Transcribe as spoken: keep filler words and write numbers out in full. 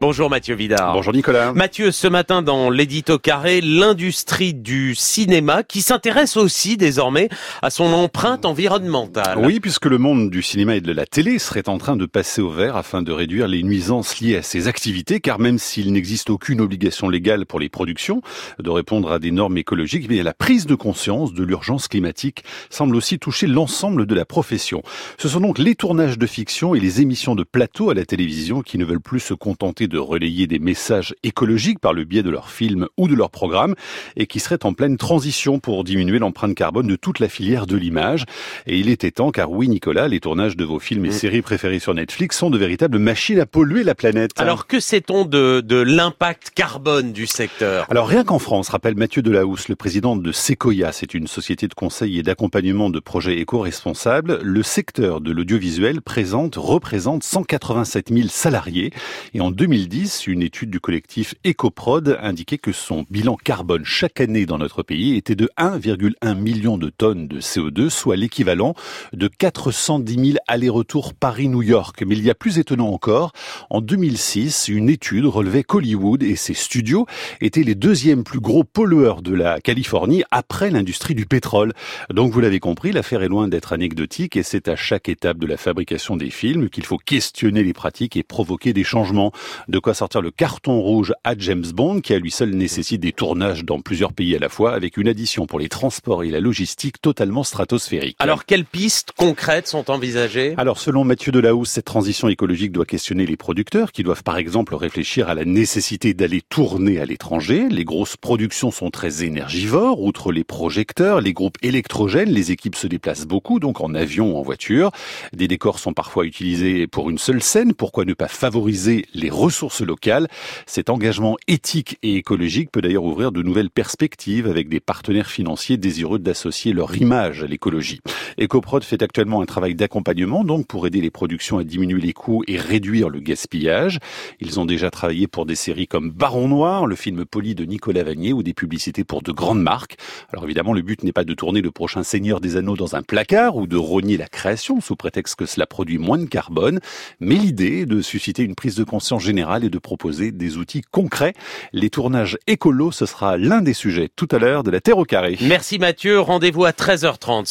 Bonjour Mathieu Vidard. Bonjour Nicolas. Mathieu, ce matin dans l'édito carré, l'industrie du cinéma qui s'intéresse aussi désormais à son empreinte environnementale. Oui, puisque le monde du cinéma et de la télé serait en train de passer au vert afin de réduire les nuisances liées à ces activités, car même s'il n'existe aucune obligation légale pour les productions de répondre à des normes écologiques, mais la prise de conscience de l'urgence climatique semble aussi toucher l'ensemble de la profession. Ce sont donc les tournages de fiction et les émissions de plateau à la télévision qui ne veulent plus se contenter de relayer des messages écologiques par le biais de leurs films ou de leurs programmes et qui seraient en pleine transition pour diminuer l'empreinte carbone de toute la filière de l'image. Et il était temps, car oui Nicolas, les tournages de vos films et mmh. séries préférés sur Netflix sont de véritables machines à polluer la planète. Alors que sait-on de, de l'impact carbone du secteur ? Alors rien qu'en France, rappelle Mathieu Delahousse, le président de Sequoia, c'est une société de conseil et d'accompagnement de projets éco-responsables, le secteur de l'audiovisuel présente, représente cent quatre-vingt-sept mille salariés et en deux mille dix, une étude du collectif EcoProd indiquait que son bilan carbone chaque année dans notre pays était de un virgule un million de tonnes de C O deux, soit l'équivalent de quatre cent dix mille allers-retours Paris-New York. Mais il y a plus étonnant encore, en deux mille six, une étude relevait qu'Hollywood et ses studios étaient les deuxièmes plus gros pollueurs de la Californie après l'industrie du pétrole. Donc vous l'avez compris, l'affaire est loin d'être anecdotique et c'est à chaque étape de la fabrication des films qu'il faut questionner les pratiques et provoquer des changements. De quoi sortir le carton rouge à James Bond, qui à lui seul nécessite des tournages dans plusieurs pays à la fois, avec une addition pour les transports et la logistique totalement stratosphérique. Alors, quelles pistes concrètes sont envisagées ? Alors, selon Mathieu Delahousse, cette transition écologique doit questionner les producteurs, qui doivent par exemple réfléchir à la nécessité d'aller tourner à l'étranger. Les grosses productions sont très énergivores, outre les projecteurs, les groupes électrogènes, les équipes se déplacent beaucoup, donc en avion ou en voiture. Des décors sont parfois utilisés pour une seule scène. Pourquoi ne pas favoriser les ressources locales? Cet engagement éthique et écologique peut d'ailleurs ouvrir de nouvelles perspectives avec des partenaires financiers désireux d'associer leur image à l'écologie. EcoProd fait actuellement un travail d'accompagnement donc pour aider les productions à diminuer les coûts et réduire le gaspillage. Ils ont déjà travaillé pour des séries comme Baron Noir, le film Poli de Nicolas Vanier ou des publicités pour de grandes marques. Alors évidemment, le but n'est pas de tourner le prochain Seigneur des Anneaux dans un placard ou de rogner la création sous prétexte que cela produit moins de carbone, mais l'idée est de susciter une prise de conscience générale et de proposer des outils concrets. Les tournages écolos, ce sera l'un des sujets tout à l'heure de la Terre au carré. Merci Mathieu, rendez-vous à treize heures trente.